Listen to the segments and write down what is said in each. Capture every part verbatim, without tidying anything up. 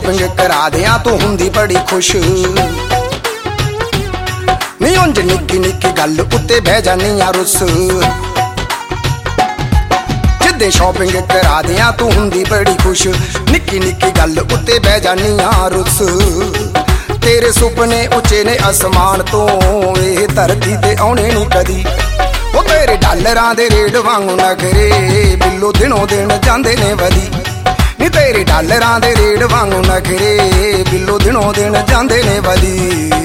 Shopping करा दियां तू हुंदी बड़ी खुश नी उंज निक्की निक्की गल उत्ते बह जानियां रुस जिद्दे शॉपिंग करा दियां तू हुंदी बड़ी खुश निक्की निक्की गल उत्ते बह जानियां रुस तेरे सुपने उच्चे ने आसमान तो ये धरती ते आने नहीं कदी ओ तेरे डॉलरां दे रेट वांगू नखरे बिल्लो दिनों दिन जांदे ने वधी नी तेरे डॉलरां दे रेट वांगू नखरे बिल्लो दिनों दिन जांदे ने वधी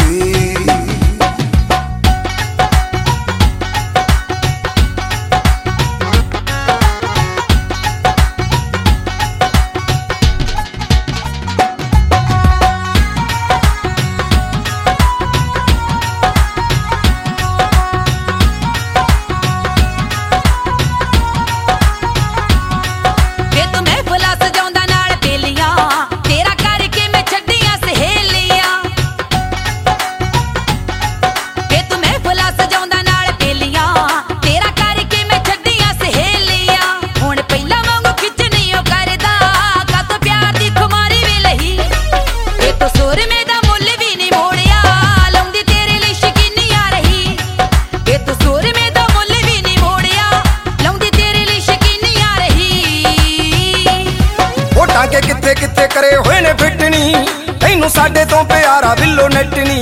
के किथे किथे करे होए ने फिटनी तैनू साडे तो प्यारा बिल्लो नटनी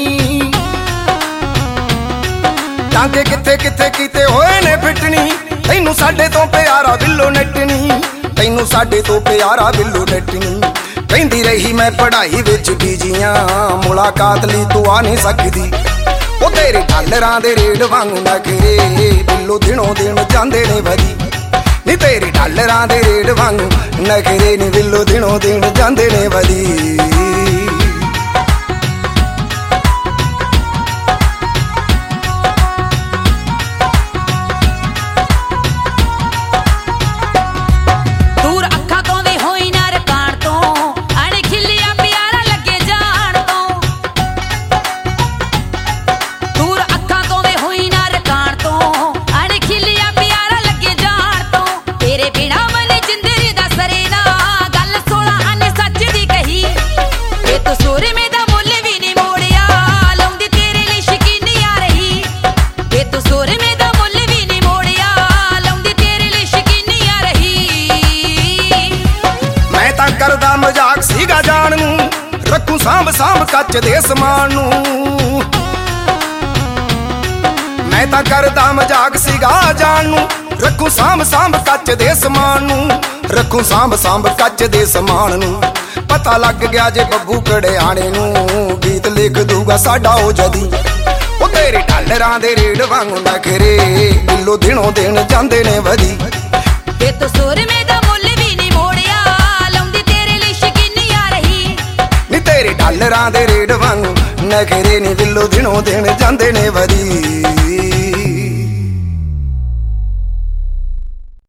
टांके किथे किथे कीते होए ने फिटनी तैनू साडे तो प्यारा बिल्लो नटनी तैनू साडे तो प्यारा बिल्लो नटनी कहंदी रही मैं पढ़ाई विच बीजियां मुलाकात लई तू आ नहीं सकदी ओ तेरे डॉलरां दे रेट वांगू नखरे बिल्लो दिनों दिन जांदे ने वधी नी तेरे डॉलरां दे रेट वांगू नखरे नी बिल्लो दिनों दिन जांदे ने वधी करदा मजाक सीगा जान नू रखूं सांभ सांभ कच दे समान नू मैं तां करदा मजाक सीगा जान नू रखूं सांभ सांभ कच दे समान नू रखूं सांभ सांभ कच दे समान नू पता लग गया जे बब्बू कड़ियाणे नू गीत लिख दूगा साडा ओ जदी ओ तेरे डॉलरां दे रेट वांगू नखरे बिल्लो दिनों दिन जांदे ने वधी ते तो सुर में दा मुੱਲ भी नहीं मोड़िया लाउंदी तेरे ਲਈ ਸ਼ਕੀਨੀਆਂ ਰਹੀ नी तेरे डॉलरां दे रेट वांगू नखरे नी बिल्लो दिनों दिन जांदे ने वधी।